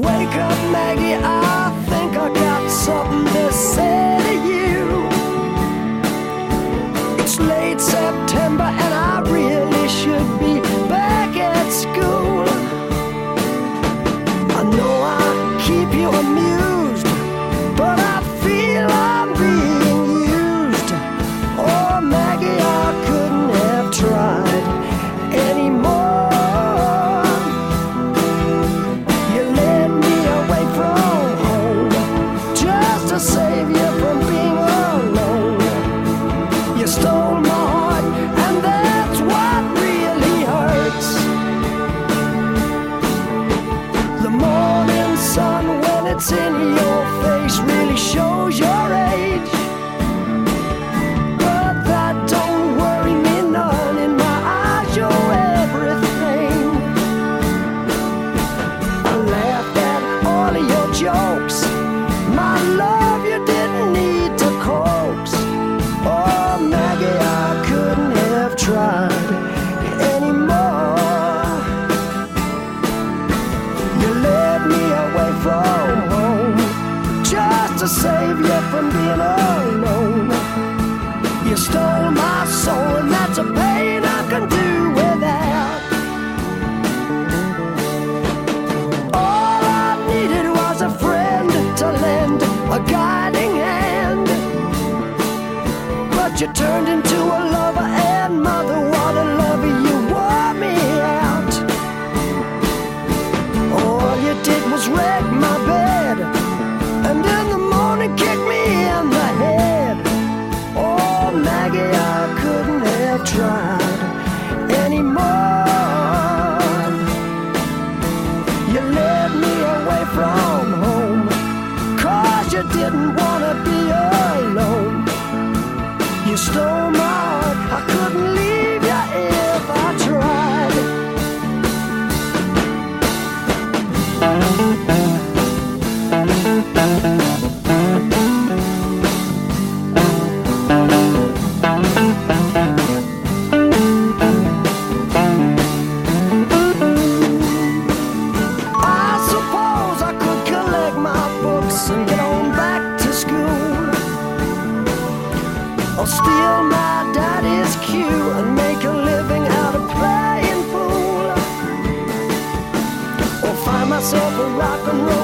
Wake up, Maggie, I think I got something to say to you. It's late September and I really should be back at school. I know I keep you amused, but I feel I'm being used. Oh, Maggie, I couldn't have tried anymore. You led me away from home just to save you from being alone. You stole my heart, and that's what really hurts. The morning sun, when it's in your face, really shows your age. But that don't worry me none. In my eyes, you're everything. I laughed at all of your jokes. My love, you didn't need to coax. Oh, Maggie, I couldn't have tried anymore. You led me away from home just to save you from being alone. You stole my soul, and that's a pain I can do without. All I needed was a friend to lend a guiding hand. But you turned into a lover and mother. What a lover, you wore me out. All you did was wreck my bed, and in the morning kick me in the head. Oh, Maggie, I couldn't have tried anymore. You led me away from home 'cause you didn't want to be alone. You stole my heart, I couldn't leave you if I tried. I suppose I could collect my books and get on back to school, or steal my daddy's cue and make a living out of playing pool, or find myself a rock and roll